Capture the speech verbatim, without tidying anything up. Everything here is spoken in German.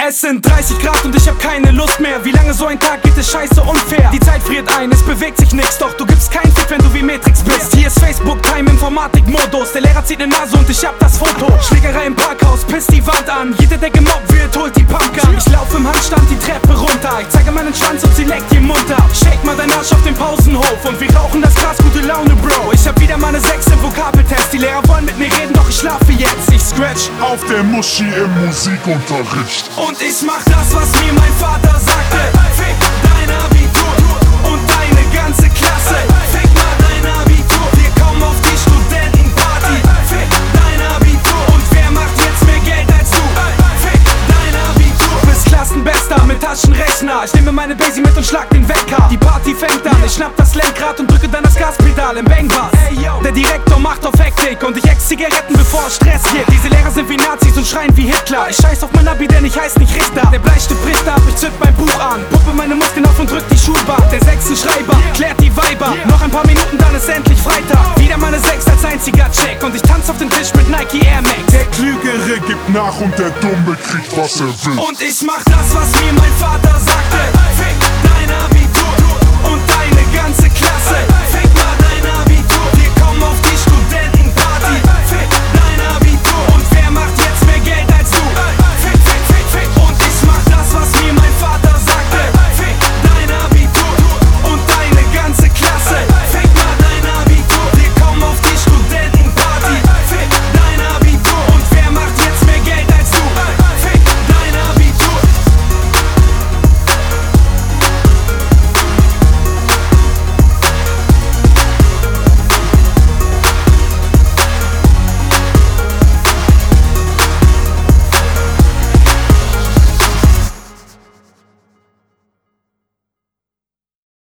Es sind dreißig Grad und ich hab keine Lust mehr. Wie lange so ein Tag geht, ist scheiße unfair. Die Zeit friert ein, es bewegt sich nix, doch du gibst keinen Fick, wenn du wie Matrix bist. Hier ist Facebook-Time, Informatik-Modus. Der Lehrer zieht ne Nase und ich hab das Foto. Schlägerei im Parkhaus, pisst die Wand an. Jeder, der gemobbt wird, holt die Pumpgun. Ich lauf im Handstand die Treppe runter. Ich zeige meinen Schwanz und sie leckt den Mund ab. Shake mal deinen Arsch auf dem Pausenhof und wir rauchen das Gras, gute Laune, Bro. Ich hab wieder meine sechs im Vokabeltest. Die Lehrer wollen mit mir reden, doch ich schlafe jetzt. Ich scratch auf der Muschi im Musikunterricht. Und ich mach das, was mir mein Vater sagte. Fick dein Abitur und deine ganze Klasse. Fick mal dein Abitur, wir kommen auf die Studentenparty. Fick dein Abitur und wer macht jetzt mehr Geld als du? Fick dein Abitur, du bist Klassenbester mit Taschenrechner. Ich nehme meine Basie mit und schlag den Wecker. Die Party fängt an, ich schnapp das Lenkrad und drücke dann das Gaspedal im Bangbass. Der Direktor macht auf Hektik und ich ex Zigaretten, bevor Stress geht. Diese Lehrer sind wie Nazis und schreien wie Hitler. Ich scheiß auf mein Abi, denn ich heiß nicht Richter. Der Bleistift bricht ab, ich zück mein Buch an. Puppe meine Muskeln auf und drück die Schulbank. Der Sechsen-Schreiber klärt die Weiber. Noch ein paar Minuten, dann ist endlich Freitag. Wieder meine Sechs als einziger Check und ich tanz auf den Tisch mit Nike Air Max. Der Klügere gibt nach und der Dumme kriegt, was er will. Und ich mach das, was mir mein Vater sagte. Fick dein Abitur und deine ganze Klasse. Fick